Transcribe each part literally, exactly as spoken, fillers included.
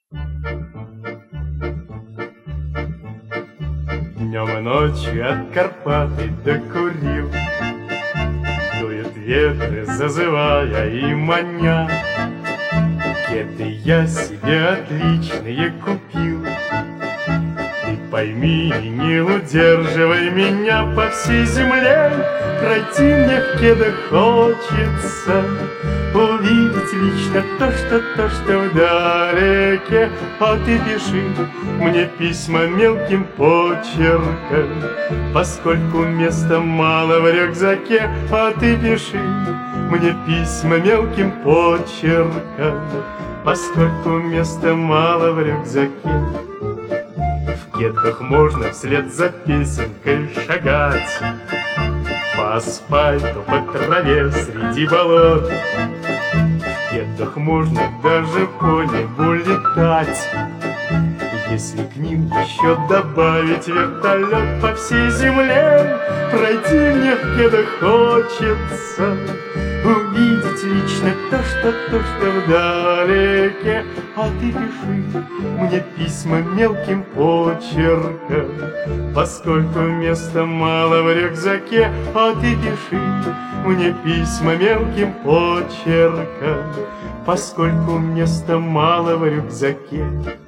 Днем и ночью от Карпаты докурил, дуют ветры, зазывая и маня. Кеды я себе отличные купил. Ты пойми, не удерживай меня по всей земле. Пройти мне в кедах хочется, увидеть лично то, что то, что вдалеке. А ты пиши мне письма мелким почерком, поскольку места мало в рюкзаке. А ты пиши мне письма мелким почерком, поскольку места мало в рюкзаке. В кедах можно вслед за песенкой шагать по асфальту, по траве, среди болот. В кедах можно даже по небу летать, если к ним еще добавить вертолет. По всей земле пройти мне в кедах хочется, увидеть лично то, что то, что вдалеке. А ты пиши мне письма мелким почерком, поскольку места мало в рюкзаке. А ты пиши мне письма мелким почерком, поскольку места мало в рюкзаке.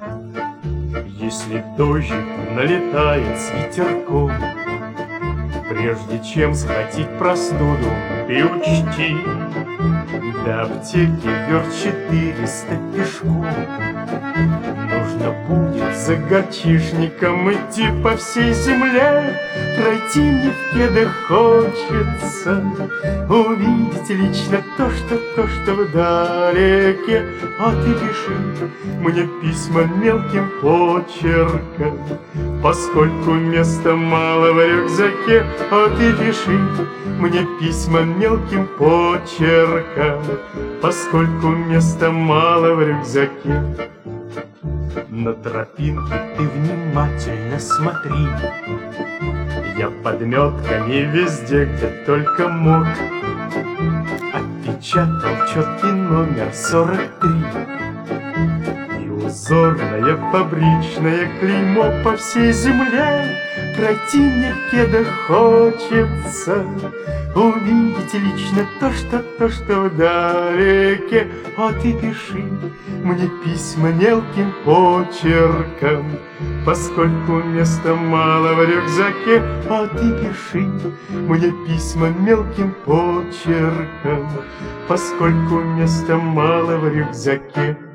Если дождик налетает с ветерком, прежде чем схватить простуду, ты учти, до аптеки верст четыреста пешком. Нужно будет за горчишником идти по всей земле. Пройти мне в кедах хочется, увидеть лично то, что то, что вдалеке. А ты пиши мне письма мелким почерком, поскольку места мало в рюкзаке. А ты пиши мне письма мелким почерком, поскольку места мало в рюкзаке. На тропинке ты внимательно смотри, я подметками везде, где только мог, отпечатал четкий номер сорок три и узорное фабричное клеймо. По всей земле пройти мне в кедах хочется, увидеть лично то, что то, что вдалеке. А ты пиши мне письма мелким почерком, поскольку места мало в рюкзаке. А ты пиши мне письма мелким почерком, поскольку места мало в рюкзаке.